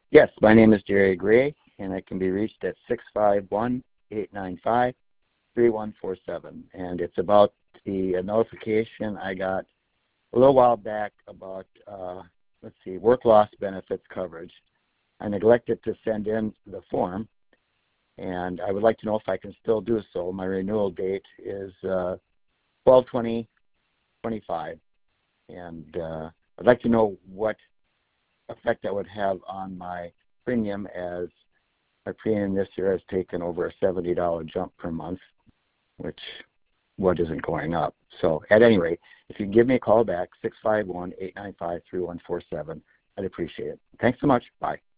Yes, my name is Jerry Gray, and I can be reached at 651-895-3147. And it's about the notification I got a little while back about, work loss benefits coverage. I neglected to send in the form, and I would like to know if I can still do so. My renewal date is 12/20/25, and I'd like to know what effect that would have on my premium, as my premium this year has taken over a $70 jump per month, which isn't going up. So at any rate, if you can give me a call back, 651-895-3147, I'd appreciate it. Thanks so much. Bye.